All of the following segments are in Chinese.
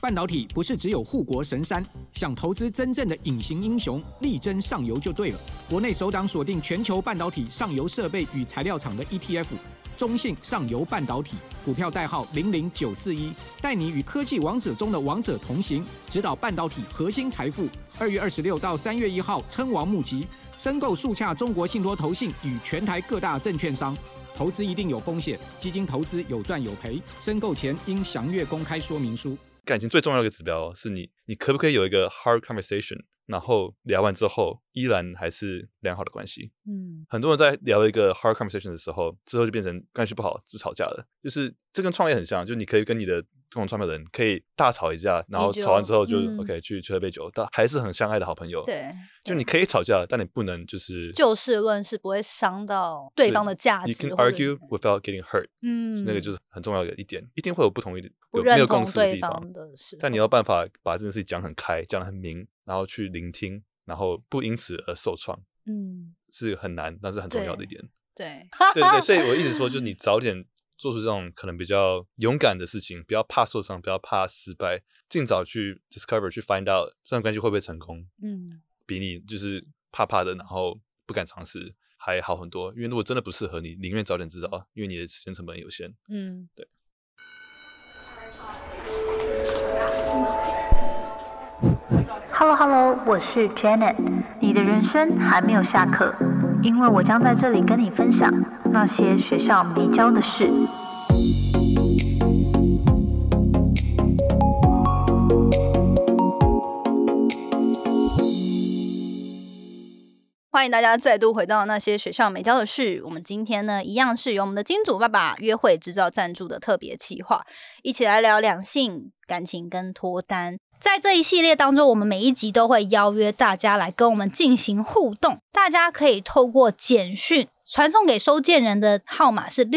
半导体不是只有护国神山，想投资真正的隐形英雄，力争上游就对了。国内首档锁定全球半导体上游设备与材料厂的 ETF， 中信上游半导体，股票代号00941，带你与科技王者中的王者同行，指导半导体核心财富。2月26到3月1号称王募集，申购速洽中国信托投信与全台各大证券商。投资一定有风险，基金投资有赚有赔，申购前应详阅公开说明书。 感情最重要的一个指标是你可不可以有一个 hard conversation， 然后聊完之后依然还是良好的关系。很多人在聊一个 hard conversation 的时候，之后就变成关系不好就吵架了。就是这跟创业很像，就是你可以跟你的共同创办人可以大吵一架，然后吵完之后就、OK 去喝杯酒，但还是很相爱的好朋友。 对， 就你可以吵架，但你不能就是就事论事，不会伤到对方的价值。 You can argue without getting hurt。那个就是很重要的一点，一定会有不同意不认同没有共识的地方但你要办法把这件事情讲很开，讲得很明，然后去聆听，然后不因此而受创。是很难，但是很重要的一点。 对， 所以我一直说，就是你早点做出这种可能比较勇敢的事情，不要怕受伤，不要怕失败，尽早去 discover， 去 find out 这段关系会不会成功。比你就是怕的，然后不敢尝试还好很多。因为如果真的不适合你，宁愿早点知道，因为你的时间成本有限。对。 Hello， 我是 Janet， 你的人生还没有下课，因为我将在这里跟你分享那些学校没教的事。 欢迎大家再度回到那些学校没教的事。我们今天呢，一样是由我们的金主爸爸约会制造赞助的特别企划，一起来聊两性、感情跟脱单。在这一系列当中，我们每一集都会邀约大家来跟我们进行互动，大家可以透过简讯传送给收件人的号码是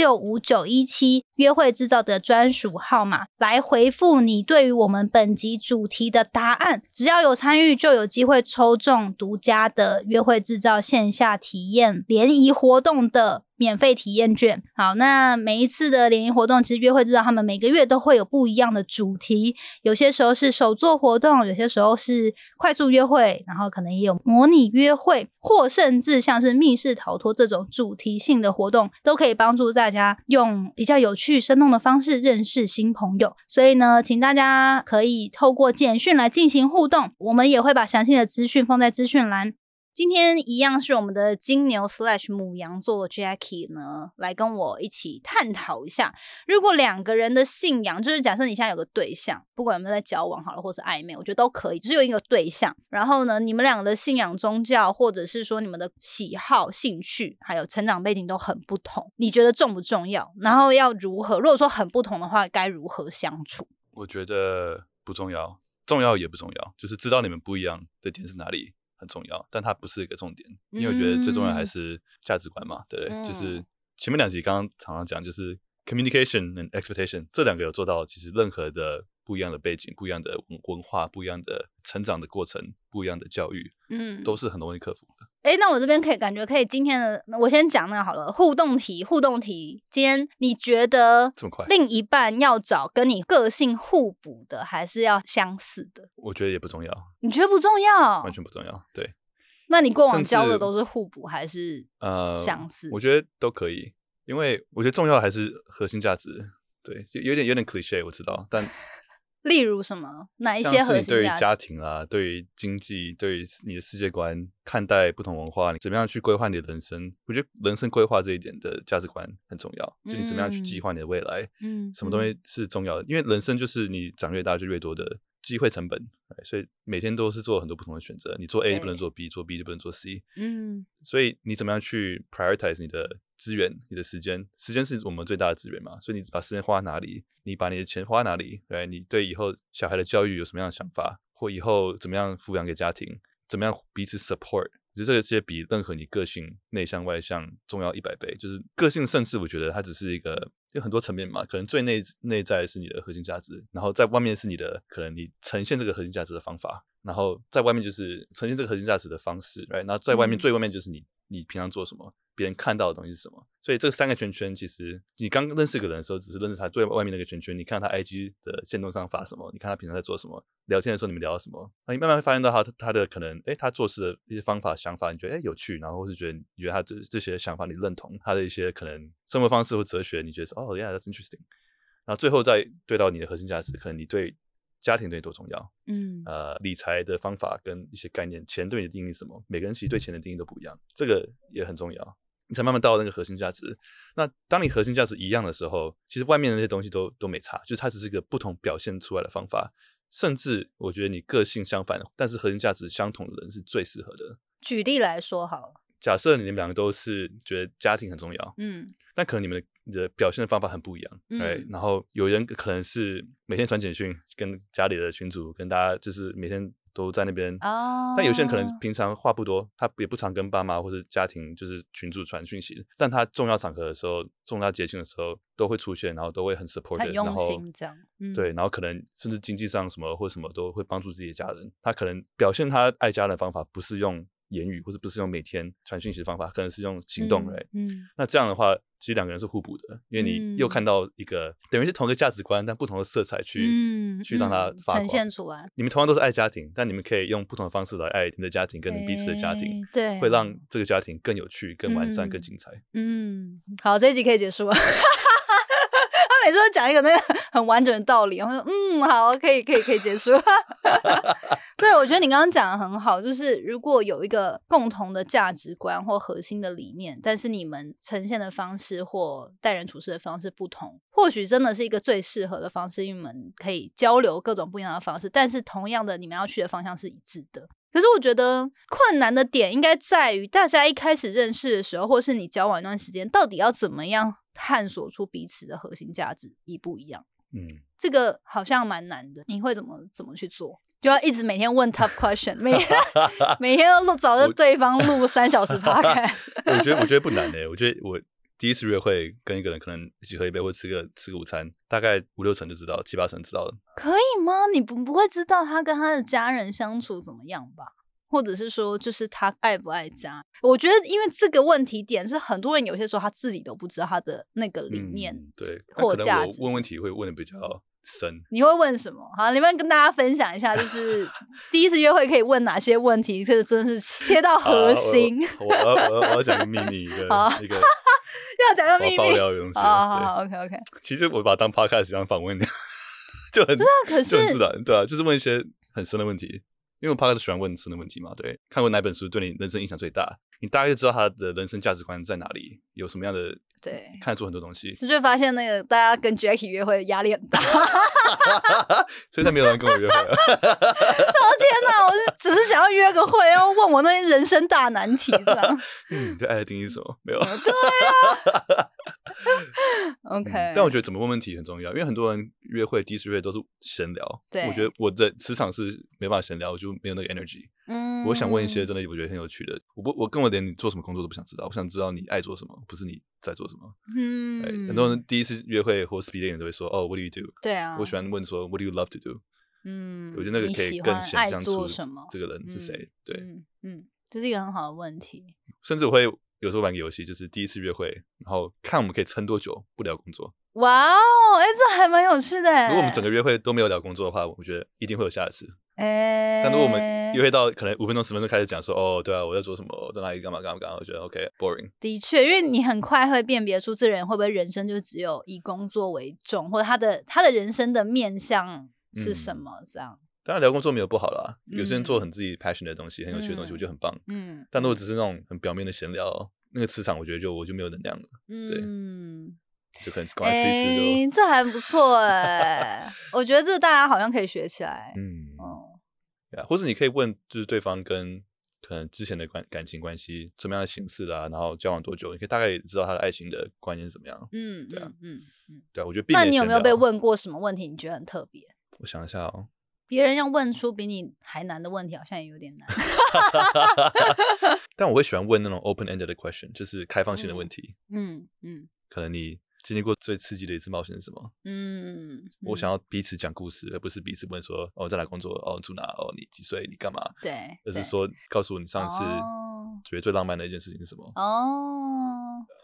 65917，约会制造的专属号码，来回复你对于我们本集主题的答案。只要有参与，就有机会抽中独家的约会制造线下体验联谊活动的免费体验券。好，那每一次的联谊活动，其实约会制造他们每个月都会有不一样的主题，有些时候是手作活动，有些时候是快速约会，然后可能也有模拟约会，或甚至像是密室逃脱这种主题性的活动，都可以帮助大家用比较有趣生动的方式认识新朋友。所以呢，请大家可以透过简讯来进行互动，我们也会把详细的资讯放在资讯栏。今天一样是我们的金牛/牡羊座 Jackie 呢，来跟我一起探讨一下，如果两个人的信仰，就是假设你现在有个对象，不管有没有在交往好了，或是暧昧，我觉得都可以，就是有一个对象，然后呢，你们两个的信仰宗教，或者是说你们的喜好、兴趣，还有成长背景都很不同，你觉得重不重要？然后要如何？如果说很不同的话，该如何相处？ 我觉得不重要，重要也不重要，就是知道你们不一样的点是哪里很重要，但它不是一个重点。因为我觉得最重要还是价值观嘛，对，就是前面两集刚刚常常讲，就是 communication and expectation 这两个有做到，其实任何的不一样的背景、不一样的文化、不一样的成长的过程、不一样的教育，都是很容易克服的。 那我这边感觉可以今天的我先讲那个好了，互动题。今天你觉得另一半要找跟你个性互补的，还是要相似的？ 我觉得也不重要。 你觉得不重要？ 完全不重要，对。 那你过往交的都是互补还是相似？ 我觉得都可以，因为我觉得重要的还是核心价值。对，有点 cliché 我知道，但例如什么？哪一些核心价值？ 像是你对于家庭啊，对于经济，对于你的世界观，看待不同文化，你怎么样去规划你的人生？我觉得人生规划这一点的价值观很重要，就你怎么样去计划你的未来，什么东西是重要的？因为人生就是你长越大就越多的机会成本，所以每天都是做很多不同的选择。你做 A 就不能做 B， 做 B 就不能做 C。所以你怎么样去 prioritize 你的资源、你的时间？时间是我们最大的资源嘛，所以你把时间花哪里，你把你的钱花哪里？对，你对以后小孩的教育有什么样的想法，或以后怎么样抚养给家庭，怎么样彼此 support？我觉得这些比任何你个性内向外向重要100倍。就是个性，甚至我觉得它只是一个有很多层面嘛，可能最内在是你的核心价值，然后在外面是你的可能你呈现这个核心价值的方法，然后在外面就是呈现这个核心价值的方式，right？ 然后在外面最外面就是你平常做什么， 别人看到的东西是什么。所以这3个圈圈，其实你刚认识一个人的时候，只是认识他最外面那个圈圈，你看他 IG 的限动上发什么，你看他平常在做什么，聊天的时候你们聊什么，那你慢慢会发现到他的可能，他做事的一些方法想法，你觉得有趣，然后或是觉得你觉得他这些想法你认同，他的一些可能生活方式或哲学，你觉得说哦 yeah that's interesting， 然后最后再对到你的核心价值，可能你对家庭对你多重要，理财的方法跟一些概念，钱对你的定义是什么，每个人其实对钱的定义都不一样，这个也很重要，你才慢慢到那个核心价值。那当你核心价值一样的时候，其实外面的那些东西都没差，就是它只是一个不同表现出来的方法，甚至我觉得你个性相反，但是核心价值相同的人是最适合的。 举例来说好了， 假设你们两个都是觉得家庭很重要，但可能你的表现的方法很不一样，然后有人可能是每天传简讯跟家里的群组跟大家就是每天都在那边，但有些人可能平常话不多，他也不常跟爸妈或者家庭就是群组传讯息，但他重要场合的时候，重要节庆的时候都会出现，然后都会很 supportive， 很用心这样， 对，然后可能甚至经济上什么或什么都会帮助自己的家人，他可能表现他爱家人的方法不是用言语或者不是用每天传讯息的方法，可能是用行动，那这样的话其实两个人是互补的，因为你又看到一个等于是同一个价值观但不同的色彩去让它发光呈现出来。 你们同样都是爱家庭，但你们可以用不同的方式来爱你们的家庭跟彼此的家庭， 对， 会让这个家庭更有趣更完善更精彩。 好，这一集可以结束了他每次都讲一个那个很完整的道理，然后说好，可以结束对，我觉得你刚刚讲的很好，就是如果有一个共同的价值观或核心的理念，但是你们呈现的方式或待人处事的方式不同，或许真的是一个最适合的方式，因为你们可以交流各种不一样的方式，但是同样的你们要去的方向是一致的。可是我觉得困难的点应该在于大家一开始认识的时候，或是你交往一段时间，到底要怎么样探索出彼此的核心价值一不一样。这个好像蛮难的，你会怎么去做？就要一直每天问 tough question， 每天都找着对方录3小时 podcast 我觉得不难我觉得我第一次约会跟一个人可能一起喝一杯或吃个午餐，大概5-6成就知道，7-8成知道了。 可以吗？你不会知道他跟他的家人相处怎么样吧？或者是说就是他爱不爱家？我觉得因为这个问题点是很多人有些时候他自己都不知道他的那个理念， 对， 或价值。 我问问题会问的比较深。 你会问什么？好，你们跟大家分享一下，就是第一次约会可以问哪些问题？这真的是切到核心。 我要讲个秘密，一个要讲个秘密， 爆料的东西。 好 OK。其实我把它当 podcast 一样访问，就很可是就很自然，对啊，就是问一些很深的问题。因为我 podcast 喜欢问深的问题嘛，对，看过哪本书对你人生影响最大，你大概就知道他的人生价值观在哪里，有什么样的， 对， 看得出很多东西， 就会发现那个大家跟 Jackie 约会压力很大所以他没有人跟我约会了天哪，我只是想要约个会，要问我那些人生大难题这样对爱的定义是什么？没有对啊OK， 但我觉得怎么问问题很重要，因为很多人约会第一次约都是闲聊， 对， 我觉得我的磁场是没办法闲聊，我就没有那个 energy。我想问一些真的我觉得很有趣的，我根本连你做什么工作都不想知道，我想知道你爱做什么，不是你在做什么。很多人第一次约会或 speed dating 都会说what do you do？ 对啊，我喜欢问说 what do you love to do？ 我觉得那个可以更想象出这个人是谁。对， 这是一个很好的问题。 甚至我会有时候玩个游戏，就是第一次约会，然后看我们可以撑多久不聊工作。 哇哦，这还蛮有趣的。 如果我们整个约会都没有聊工作的话，我觉得一定会有下一次。但如果我们约会到可能5分钟10分钟开始讲说对啊我在做什么，我在哪里干嘛，我觉得 OK boring。 的确，因为你很快会辨别出这人会不会人生就只有以工作为重，或者他的人生的面向是什么这样。 当然聊工作没有不好啦，有些人做很自己 passion 的东西，很有趣的东西，我觉得很棒。但如果只是那种很表面的闲聊，那个磁场我觉得我就没有能量了。对，就可能赶快试一试就。 这还不错我觉得这大家好像可以学起来。 或者你可以问，就是对方跟可能之前的感情关系怎么样的形式然后交往多久，你可以大概知道他的爱情的观念是怎么样。对啊，对啊，我觉得避免闲聊。 那你有没有被问过什么问题你觉得很特别？ 我想一下别人要问出比你还难的问题好像也有点难但我会喜欢问那种 open-ended 的 question， 就是开放性的问题。可能你经历过最刺激的一次冒险是什么？我想要彼此讲故事，而不是彼此问说在哪工作，住哪，你几岁，你干嘛？对，而是说告诉我你上次觉得最浪漫的一件事情是什么。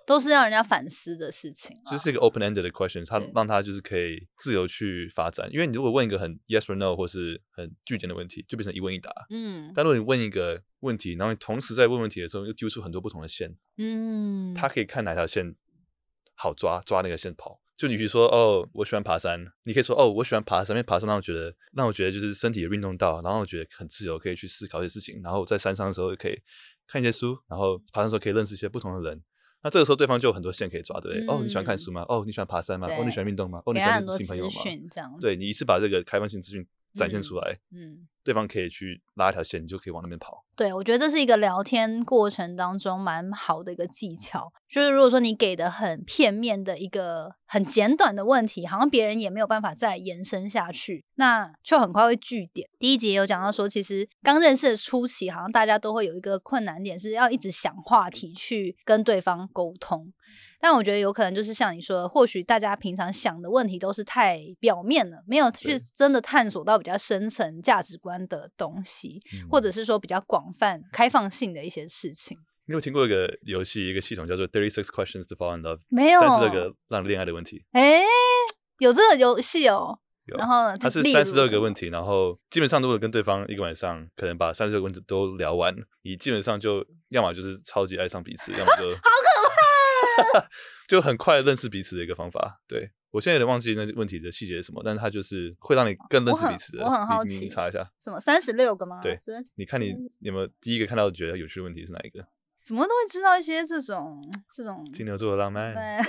都是让人家反思的事情啦， 就是一个 open-ended 的 question， 它让它就是可以自由去发展。因为你如果问一个很 yes or no 或是很句点的问题，就变成一问一答。但如果你问一个问题，然后你同时在问问题的时候又丢出很多不同的线，他可以看哪条线好抓那个线跑。就你比如说我喜欢爬山，你可以说我喜欢爬山，因为爬山让我觉得就是身体有运动到，然后我觉得很自由，可以去思考一些事情，然后在山上的时候可以看一些书，然后爬山的时候可以认识一些不同的人。那这个时候对方就有很多线可以抓，对不对？你喜欢看书吗？你喜欢爬山吗？你喜欢运动吗？你喜欢认识新朋友吗？对，你一次把这个开放性资讯展现出来，对方可以去拉一条线，你就可以往那边跑。 对，我觉得这是一个聊天过程当中蛮好的一个技巧，就是如果说你给的很片面的一个很简短的问题，好像别人也没有办法再延伸下去，那就很快会句点。第一集也有讲到说，其实刚认识的初期，好像大家都会有一个困难点，是要一直想话题去跟对方沟通。但我觉得有可能就是像你说的，或许大家平常想的问题都是太表面了，没有去真的探索到比较深层价值观的东西，或者是说比较广泛开放性的一些事情。 你有听过一个游戏，一个系统叫做 36 Questions to Fall in Love？ 没有 ，36个让恋爱的问题。 有这个游戏哦。然后呢， 它是36个问题，然后基本上如果跟对方一个晚上可能把36个问题都聊完，你基本上就要么就是超级爱上彼此，要么就好可怕就很快认识彼此的一个方法。对，我现在有点忘记那问题的细节是什么，但是它就是会让你更认识彼此的。 我很好奇， 你查一下什么36个吗？ 对，你看你有没有第一个看到觉得有趣的问题是哪一个？ 怎么都会知道一些这种金牛座的浪漫。 对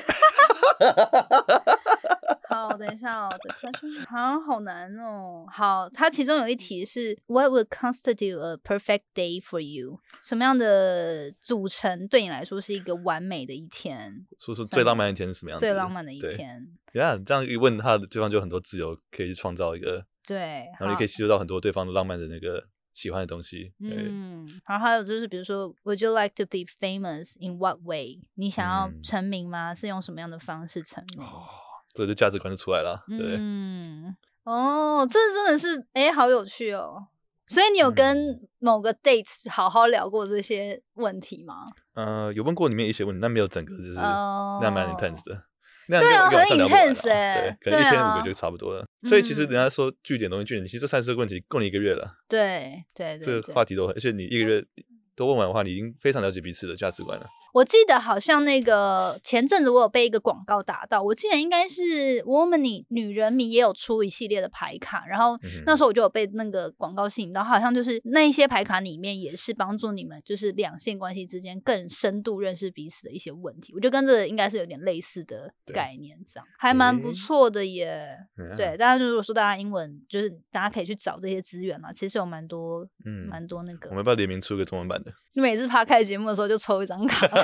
好，等一下好难哦。好，它其中有一题是 What would constitute a perfect day for you？ 什么样的组成对你来说是一个完美的一天？ 说最浪漫的一天是什么样子？ 最浪漫的一天。 这样一问他，对方就很多自由可以去创造一个， 对， 然后你可以吸收到很多对方的浪漫的那个喜欢的东西。 然后还有就是比如说 Would you like to be famous in what way？ 你想要成名吗？是用什么样的方式成名？ 这就价值观就出来了。对， 这真的是好有趣哦。所以你有跟某个 date 好好聊过这些问题吗？ 有问过里面一些问题，但没有整个就是那蛮 intense 的。 对啊，很 intense 对，可能1500个就差不多了。所以其实人家说句点容易句点，其实30个问题够你1个月了。 对， 这个话题都，而且你1个月都问完的话，你已经非常了解彼此的价值观了。 我记得好像那个前阵子我有被一个广告打到，我记得应该是 Woman 女人迷也有出一系列的牌卡，然后那时候我就有被那个广告吸引到，好像就是那一些牌卡里面也是帮助你们就是两性关系之间更深度认识彼此的一些问题，我觉得跟这个应该是有点类似的概念，这样还蛮不错的耶。对，大家如果说大家英文就是大家可以去找这些资源啦，其实有蛮多那个。 我们要不要联名出个中文版的？ 你每次Podcast节目的时候就抽一张卡。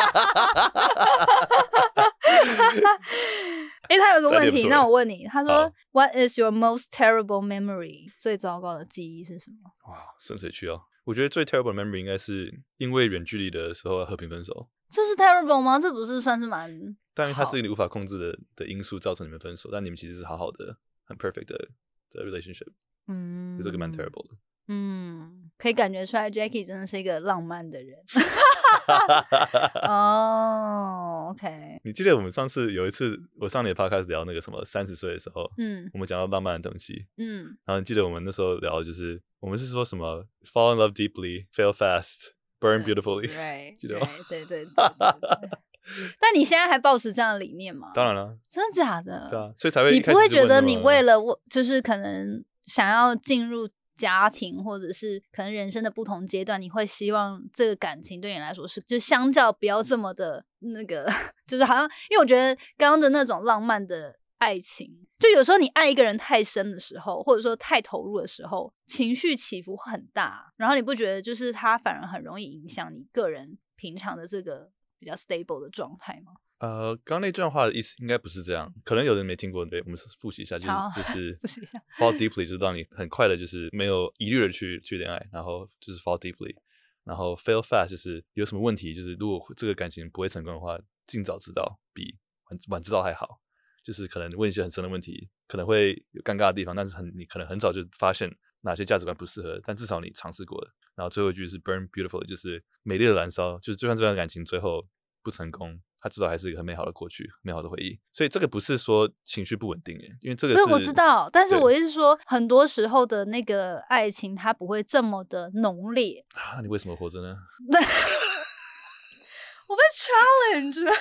他有个问题，那我问你，他说 What is your most terrible memory？ 最糟糕的记忆是什么？ 哇，深水区哦。我觉得最 terrible memory 应该是因为远距离的时候和平分手。 这是 terrible 吗？这不是算是蛮…… 当然它是你无法控制的因素造成你们分手，但你们其实是好好的很 perfect 的 relationship。这个蛮 terrible 的。 可以感觉出来 Jackie 真的是一个浪漫的人。OK。 你记得我们上次有一次，我上你的 podcast 聊那个什么30岁的时候，我们讲到浪漫的东西，然后你记得我们那时候聊就是我们是说什么 fall in love deeply, fail fast, burn beautifully， 记得吗？ 对。但你现在还抱持这样的理念吗？ 当然了。 真的假的？ 对啊，所以才会你不会觉得你为了就是可能想要进入家庭，或者是可能人生的不同阶段，你会希望这个感情对你来说是就相较不要这么的那个，就是好像因为我觉得刚刚的那种浪漫的爱情，就有时候你爱一个人太深的时候，或者说太投入的时候，情绪起伏很大，然后你不觉得就是它反而很容易影响你个人平常的这个比较 stable 的状态吗？ 刚刚那段话的意思应该不是这样，可能有人没听过，对，我们复习一下，就是复习一下 fall deeply 就是让你很快的，就是没有疑虑的去恋爱，然后就是 fall deeply， 然后 fail fast 就是有什么问题，就是如果这个感情不会成功的话，尽早知道比晚知道还好，就是可能问一些很深的问题，可能会有尴尬的地方，但是你可能很早就发现哪些价值观不适合，但至少你尝试过了。然后最后一句是 burn beautifully， 就是美丽的燃烧，就是就算这段感情最后不成功，它至少还是一个很美好的过去，美好的回忆。所以这个不是说情绪不稳定耶，因为这个是我知道，但是我意思是说，很多时候的那个爱情，它不会这么的浓烈。 那你为什么活着呢？ 我被 challenge 了。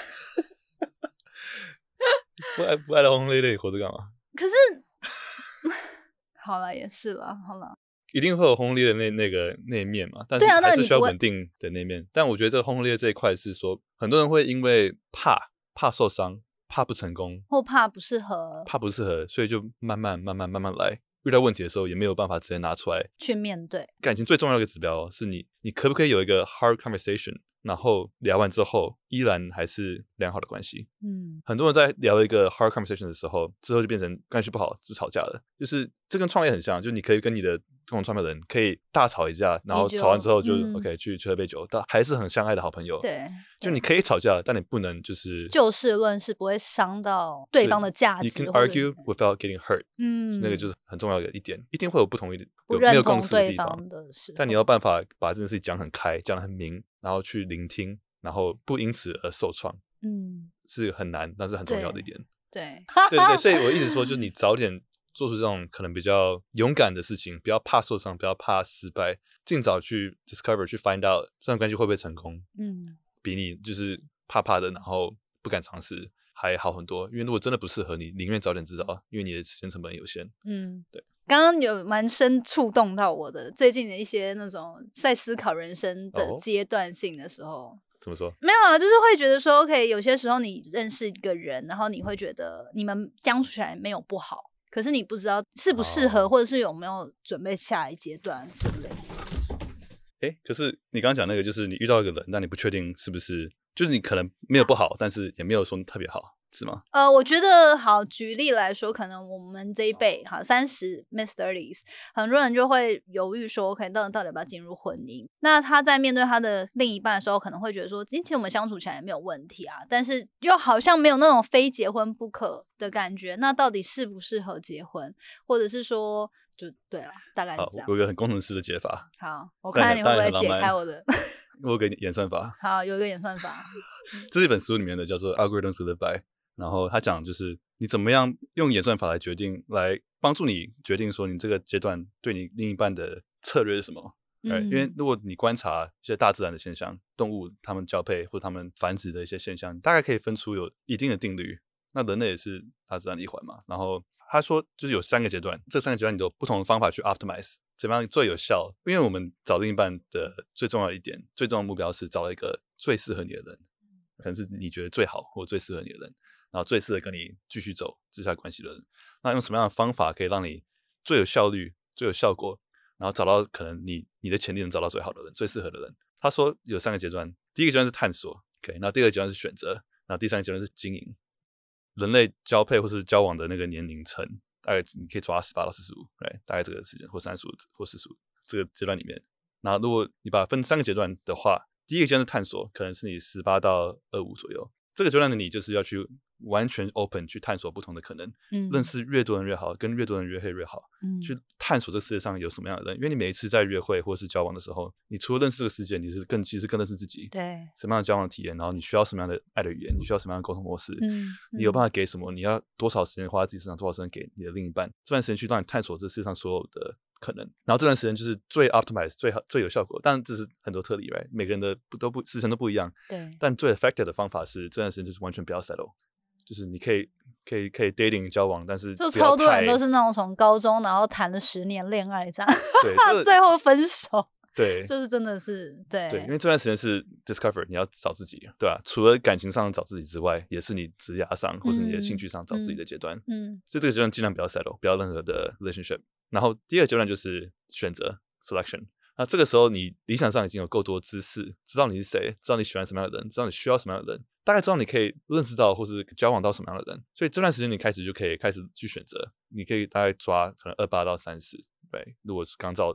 不爱的轰轰烈烈，你活着干嘛？ 可是，好了，也是了，好了。 一定会有轰轰烈烈的那一面嘛，但是还是需要稳定的那一面。但我觉得这个轰轰烈烈这一块是说，很多人会因为怕受伤，怕不成功， 或怕不适合， 所以就慢慢来。遇到问题的时候，也没有办法直接拿出来去面对。 感情最重要的一个指标是你可不可以有一个 hard conversation， 然后聊完之后依然还是良好的关系。很多人在聊一个 hard conversation 的时候，之后就变成关系不好就吵架了。就是这跟创业很像，就是你可以跟你的共同创办人可以大吵一架，然后吵完之后就 OK 去喝杯酒，但还是很相爱的好朋友。 对， 就你可以吵架，但你不能就是就事论事，不会伤到对方的价值。 You can argue without getting hurt。那个就是很重要的一点，一定会有不同意的，没有共识的地方。但你要办法把这件事情讲很开，讲得很明，然后去聆听，然后不因此而受创。是很难，但是很重要的一点。 对， 所以我一直说，就是你早点做出这种可能比较勇敢的事情，不要怕受伤，不要怕失败，尽早去 discover 去 find out 这段关系会不会成功。比你就是怕的，然后不敢尝试还好很多。因为如果真的不适合你，宁愿早点知道，因为你的时间成本有限。对。 刚刚有蛮深触动到我的，最近的一些那种在思考人生的阶段性的时候。 怎么说？ 没有啊，就是会觉得说 OK， 有些时候你认识一个人，然后你会觉得你们相处起来没有不好，可是你不知道适不适合，或者是有没有准备下一阶段之类的。 可是你刚刚讲那个，就是你遇到一个人，但你不确定是不是，就是你可能没有不好，但是也没有说特别好，是吗？ 我觉得好，举例来说，可能我们这一辈好30 mid-30s， 很多人就会犹豫说，可能到底要不要进入婚姻。那他在面对他的另一半的时候，可能会觉得说，其实我们相处起来也没有问题啊，但是又好像没有那种非结婚不可的感觉。那到底适不适合结婚，或者是说，就对了，大概是这样。 我有一个很工程师的解法。 好，我看看你会不会解开我的。 我有个演算法。 好，有一个演算法。 这是一本书里面的，叫做 Algorithms to Live By。然后他讲就是你怎么样用演算法来决定，来帮助你决定说你这个阶段对你另一半的策略是什么。因为如果你观察一些大自然的现象，动物它们交配或它们繁殖的一些现象，你大概可以分出有一定的定律。那人类也是大自然的一环嘛。然后他说就是有3个阶段，这3个阶段你都有不同的方法去 optimize， 怎么样最有效。因为我们找另一半的最重要的一点，最重要的目标是找到一个最适合你的人，可能是你觉得最好或最适合你的人，然后最适合跟你继续走这下关系的人。那用什么样的方法可以让你最有效率、最有效果，然后找到可能你的潜力能找到最好的人、最适合的人。他说有3个阶段，第一个阶段是探索， OK， 那第2个阶段是选择，然后第3个阶段是经营。人类交配或是交往的那个年龄层，大概你可以抓18到45，大概这个时间，或35或45这个阶段里面。然后如果你把它分3个阶段的话，第一个阶段是探索，可能是你18到25左右。这个阶段的你就是要去完全 open 去探索不同的可能，认识越多人越好，跟越多人约会越好，去探索这个世界上有什么样的人。因为你每一次在约会或是交往的时候，你除了认识这个世界，你是其实更认识自己。 对， 什么样的交往体验，然后你需要什么样的爱的语言，你需要什么样的沟通模式，你有办法给什么，你要多少时间花在自己身上，多少时间给你的另一半，这段时间去让你探索这世界上所有的可能。然后这段时间就是最 optimize 最有效果，但这是很多特例，每个人的时程都不一样。 对， 但最 effective 的方法是这段时间就是完全不要 settle， 就是你可以 dating 交往，但是就超多人都是那种从高中然后谈了10年恋爱这样， 对， 最后分手。 对， 就是真的是对， 因为这段时间是 discover， 你要找自己，对吧？除了感情上找自己之外，也是你职业上或是你的兴趣上找自己的阶段。所以这个阶段尽量不要 settle， 不要任何的 relationship。然后第2个阶段就是选择 selection。那这个时候你理想上已经有够多知识，知道你是谁，知道你喜欢什么样的人，知道你需要什么样的人，大概知道你可以认识到或是交往到什么样的人。所以这段时间你开始就可以开始去选择，你可以大概抓可能28到30。对，如果刚照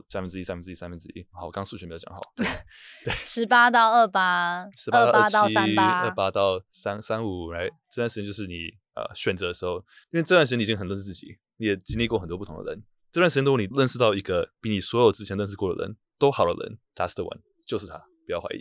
1/3，好，我刚数学没有讲好。对 ，18到28，18到 38，28到35，这段时间就是你选择的时候，因为这段时间你已经很认识自己，你也经历过很多不同的人。这段时间如果你认识到一个比你所有之前认识过的人都好的人， that's the one， 就是他，不要怀疑。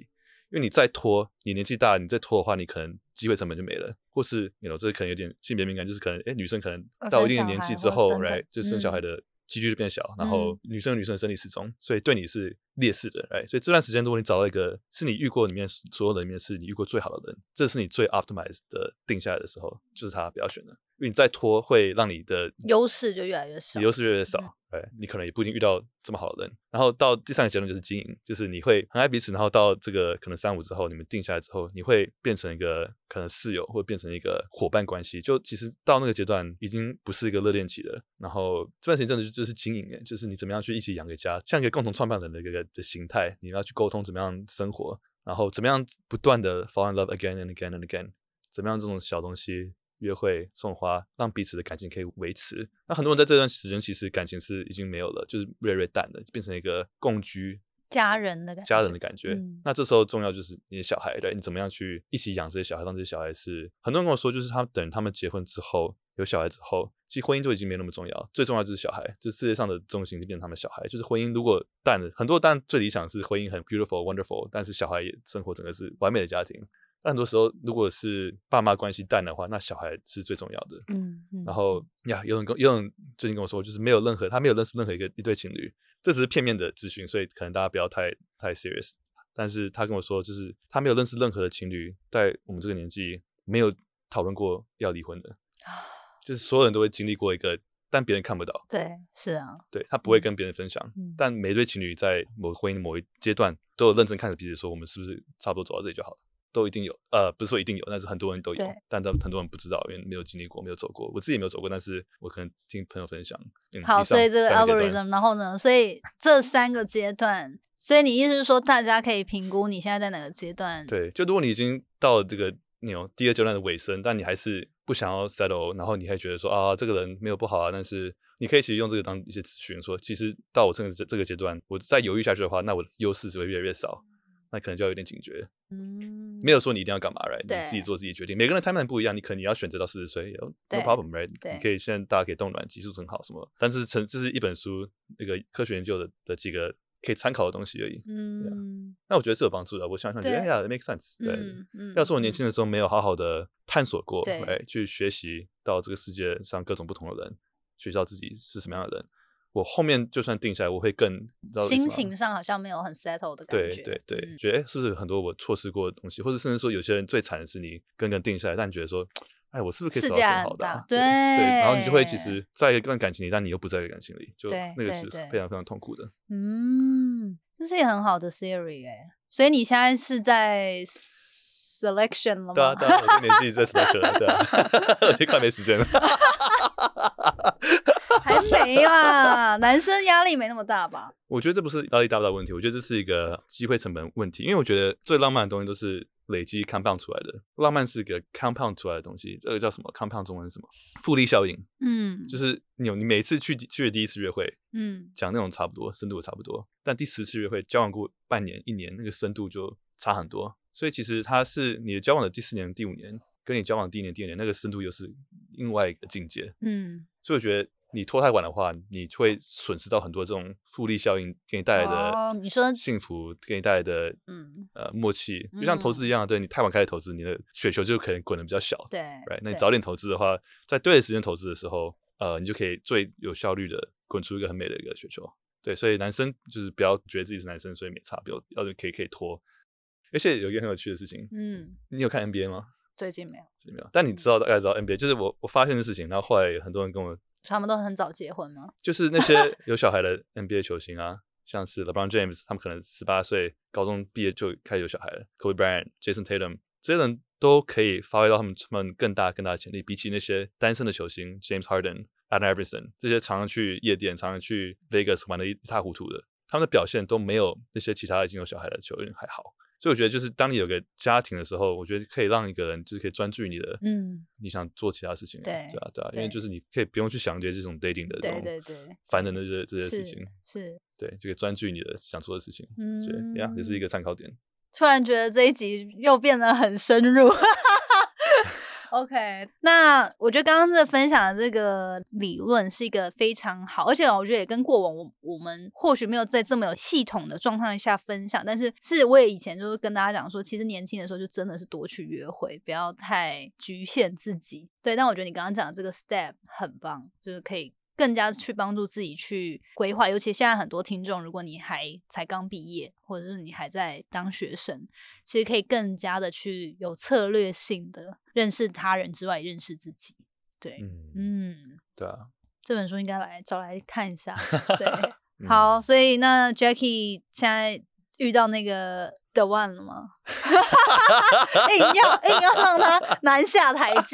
因为你再拖，你年纪大，你再拖的话，你可能机会成本就没了，或是这可能有点性别敏感，就是可能女生可能到一定的年纪之后，right 就生小孩的几率就变小，然后女生的生理时钟，所以对你是劣势的，right？ 所以这段时间如果你找到一个是你遇过里面所有人里面是你遇过最好的人，这是你最 optimized 的定下来的时候，就是他不要选了，因为你再拖会让你的优势就越来越少， 优势越来越少，你可能也不一定遇到这么好的人。然后到第三个结论就是经营，就是你会很爱彼此，然后到这个可能3-5之后，你们定下来之后，你会变成一个可能室友，或变成一个伙伴关系。就其实到那个阶段已经不是一个热恋期了。然后这段时间真的就是经营，就是你怎么样去一起养个家，像一个共同创办人的一个的形态，你要去沟通怎么样生活，然后怎么样不断的 fall in love again and again and again， 怎么样这种小东西。约会送花，让彼此的感情可以维持。那很多人在这段时间其实感情是已经没有了，就是越来越淡了，变成一个共居家人的感觉。 那这时候重要就是你的小孩，对，你怎么样去一起养这些小孩，让这些小孩是很多人跟我说，就是等他们结婚之后有小孩之后，其实婚姻就已经没那么重要，最重要就是小孩，就是世界上的重心就变成他们小孩。就是婚姻如果淡了，很多当然最理想是婚姻很 beautiful wonderful， 但是小孩也生活整个是完美的家庭。但很多时候，如果是爸妈关系淡的话，那小孩是最重要的。然后有人最近跟我说，就是他没有认识任何一对情侣，这只是片面的资讯，所以可能大家不要太 serious。但是他跟我说，就是他没有认识任何的情侣，在我们这个年纪没有讨论过要离婚的，就是所有人都会经历过一个，但别人看不到。 对，是啊， 对，他不会跟别人分享，但每对情侣在婚姻的某一阶段都有认真看着彼此说，我们是不是差不多走到这里就好了。都一定有，不是说一定有，但是很多人都有，但很多人不知道，因为没有经历过，没有走过。我自己也没有走过，但是我可能听朋友分享。 好，所以这个 algorithm， 然后呢，所以这3个阶段，所以你意思是说，大家可以评估你现在在哪个阶段？ 对，就如果你已经到了这个第2阶段的尾声，但你还是不想要 settle， 然后你还觉得说啊，这个人没有不好啊，但是你可以其实用这个当一些资讯，说其实到我这个阶段，我再犹豫下去的话，那我的优势只会越来越少。那可能就要有点警觉，没有说你一定要干嘛 ，right？ 你自己做自己决定。每个人的 timeline 不一样，你可能要选择到40岁 ，no problem，right？ 你可以现在大家可以冻卵，技术很好什么，但是这是一本书那个科学研究的几个可以参考的东西而已。那我觉得是有帮助的。我想觉得it makes sense。对，要是我年轻的时候没有好好的探索过，去学习到这个世界上各种不同的人，学习到自己是什么样的人。我后面就算定下来，我会更心情上好像没有很 settle 的感觉。 对，觉得是不是很多我错失过的东西，或者甚至说有些人最惨的是你跟定下来，但你觉得说，哎，我是不是可以找到更好的？对，然后你就会其实在一段感情里，但你又不在一个感情里，就那个是非常非常痛苦的。 这是一个很好的 theory 所以你现在是在 selection 了吗？ 对啊，我这年纪在 selection 了，对啊，我已经快没时间了。 还没啦，男生压力没那么大吧？ 我觉得这不是压力大不大的问题，我觉得这是一个机会成本问题。因为我觉得最浪漫的东西都是累积 compound 出来的，浪漫是一个 compound 出来的东西。这个叫什么 compound 中文是什么？复利效应。就是你每次去的第一次约会，讲内容差不多，深度也差不多，但第10次约会交往过半年、1年，那个深度就差很多。所以其实它是你的交往的第4年、第5年，跟你交往的第1年、第2年那个深度又是另外一个境界。所以我觉得你拖太晚的话，你会损失到很多这种复利效应给你带来的你说幸福，给你带来的默契，就像投资一样，对，你太晚开始投资，你的雪球就可能滚得比较小。 对， right？ 那你早点投资的话，在对的时间投资的时候，你就可以最有效率的滚出一个很美的一个雪球。对，所以男生就是不要觉得自己是男生，所以没差，要可以拖。而且有一个很有趣的事情，你有看 NBA 吗？ 最近没有， 但你大概知道 NBA， 就是我发现的事情，然后后来很多人跟我， 他们都很早结婚吗？ 就是那些有小孩的 NBA 球星啊，像是 LeBron James， 他们可能18岁高中毕业就开始有小孩了 ，Kobe Bryant、Jason Tatum， 这些人都可以发挥到他们更大的潜力，比起那些单身的球星 James Harden、Allen Iverson 这些常常去夜店、常常去 Vegas 玩的一塌糊涂的，他们的表现都没有那些其他已经有小孩的球员还好。所以我觉得就是当你有个家庭的时候，我觉得可以让一个人就是可以专注于你的，你想做其他事情，对啊，因为就是你可以不用去想这些这种 dating 的这种烦人的这些事情， 是， 对，就可以专注于你的想做的事情，所以也是一个参考点。 突然觉得这一集又变得很深入。 OK， 那我觉得刚刚这分享的这个理论是一个非常好，而且我觉得也跟过往我们或许没有在这么有系统的状态下分享，但是我也以前就是跟大家讲说，其实年轻的时候就真的是多去约会，不要太局限自己。对，但我觉得你刚刚讲的这个 step 很棒，就是可以更加去帮助自己去规划，尤其现在很多听众，如果你才刚毕业，或者是你还在当学生，其实可以更加的去有策略性的认识他人之外，也认识自己。对， 对啊， 这本书应该找来看一下。对，好，所以那 Jackie 现在遇到那个 The One 了吗？硬要让他难下台阶。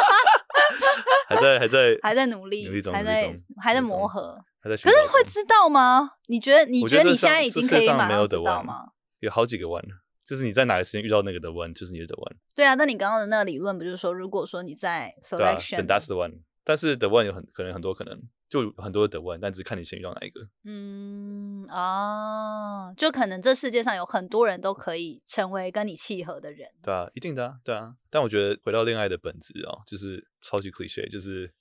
还在努力中，还在磨合，可是会知道吗？你觉得你现在已经可以马上知道吗？ 有好几个 one， 就是你在哪个时间遇到那个 The One， 就是你的 The One。 对啊，那你刚刚的那个理论不就是说，如果说你在 selection， 对啊， that's the one。但是 The One 有很多可能，就有很多 The One， 但只看你先遇到哪一个。 就可能这世界上有很多人都可以成为跟你契合的人。 对啊，一定的啊，对啊。但我觉得回到恋爱的本质就是超级 cliché， 就是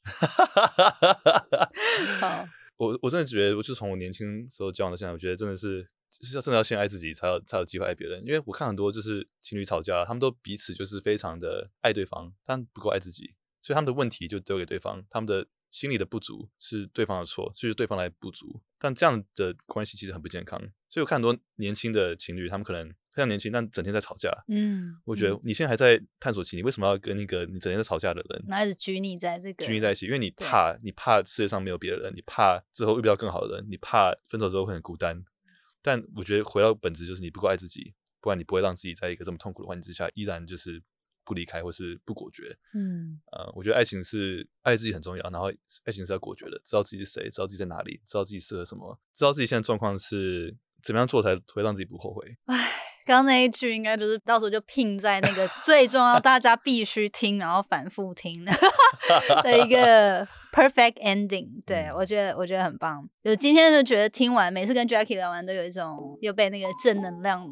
我真的觉得，我就从我年轻时候交往到现在，我觉得真的是真的要先爱自己，才有机会爱别人。因为我看很多就是情侣吵架，他们都彼此就是非常的爱对方，但不够爱自己，所以他们的问题就丢给对方，他们的心理的不足是对方的错，就是对方来补足。但这样的关系其实很不健康。所以我看很多年轻的情侣，他们可能非常年轻，但整天在吵架。我觉得你现在还在探索期，你为什么要跟一个你整天在吵架的人， 然后一直拘泥在一起？因为你怕世界上没有别的人，你怕之后遇不到更好的人，你怕分手之后会很孤单。但我觉得回到本质就是你不够爱自己，不然你不会让自己在一个这么痛苦的环境之下依然就是不离开或是不果决。我觉得爱情是爱自己很重要，然后爱情是要果决的，知道自己是谁，知道自己在哪里，知道自己适合什么，知道自己现在状况是怎么样做才会让自己不后悔。 刚刚那一句应该就是到时候就拼在那个最重要大家必须听然后反复听的一个 perfect ending。 对，我觉得很棒。就今天就觉得听完每次跟 Jackie 聊完都有一种又被那个正能量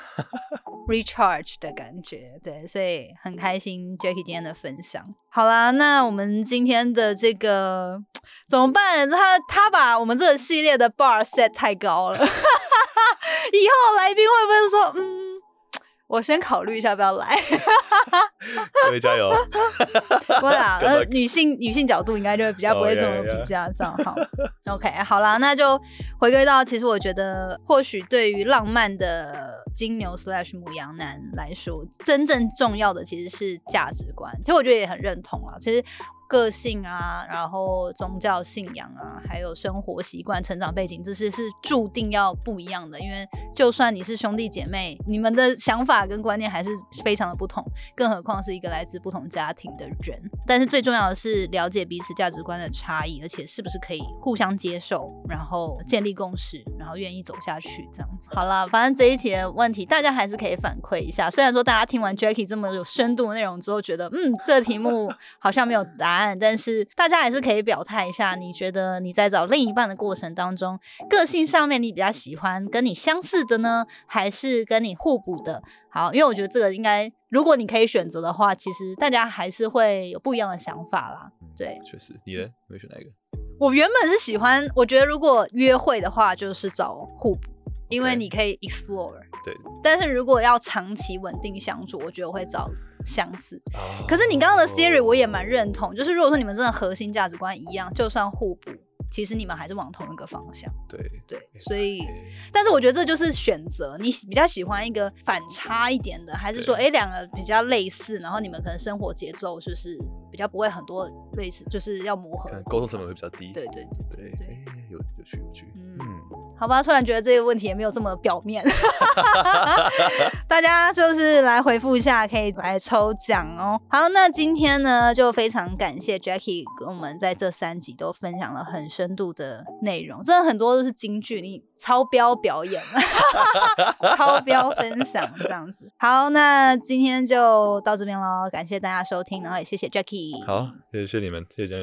recharge 的感觉。对，所以很开心 Jackie 今天的分享。好啦，那我们今天的这个怎么办？他把我们这个系列的 bar set 太高了。以后来宾会不会说我先考虑一下不要来？ 各位加油。 不会啦，女性角度应该就会比较不会这么评价这样。好，OK， 好啦，那就回归到，其实我觉得或许对于浪漫的金牛/牡羊男来说，真正重要的其实是价值观。其实我觉得也很认同啦，其实个性啊，然后宗教信仰啊，还有生活习惯、成长背景，这是注定要不一样的。因为就算你是兄弟姐妹，你们的想法跟观念还是非常的不同，更何况是一个来自不同家庭的人。但是最重要的是了解彼此价值观的差异，而且是不是可以互相接受，然后建立共识，然后愿意走下去这样子。好了，反正这一题的问题大家还是可以反馈一下。虽然说大家听完 Jackie 这么有深度的内容之后，觉得这个题目好像没有答案，但是大家还是可以表态一下，你觉得你在找另一半的过程当中，个性上面你比较喜欢跟你相似的呢，还是跟你互补的？好，因为我觉得这个应该，如果你可以选择的话，其实大家还是会有不一样的想法啦。对， 确实。你呢？你会选哪一个？ 我原本是喜欢，我觉得如果约会的话，就是找互补，因为你可以 explore。 对。 但是如果要长期稳定相处，我觉得我会找相似。可是你刚刚的 theory 我也蛮认同，就是如果说你们真的核心价值观一样，就算互补，其实你们还是往同一个方向。 对， 所以，但是我觉得这就是选择，你比较喜欢一个反差一点的，还是说，两个比较类似，然后你们可能生活节奏就是比较不会很多类似，就是要磨合， 沟通成本会比较低。 对， 有趣。 好吧，突然觉得这个问题也没有这么表面。大家就是来回复一下，可以来抽奖哦。好，那今天呢就非常感谢 Jackie 跟我们在这3集都分享了很深度的内容，真的很多都是金句，你超标表演超标分享这样子。好，那今天就到这边咯，感谢大家收听，然后也谢谢 Jackie。 好，谢谢你们，谢谢。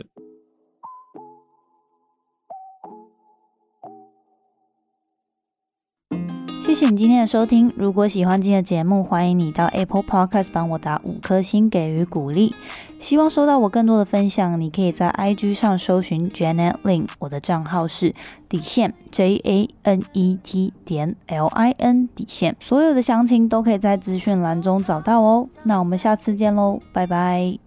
谢谢谢你今天的收听，如果喜欢今天的节目，欢迎你到 Apple Podcast 帮我打5颗星给予鼓励。希望收到我更多的分享，你可以在 IG 上搜寻 Janet Lin， 我的账号是JANET.LIN， 所有的详情都可以在资讯栏中找到哦。那我们下次见喽，拜拜。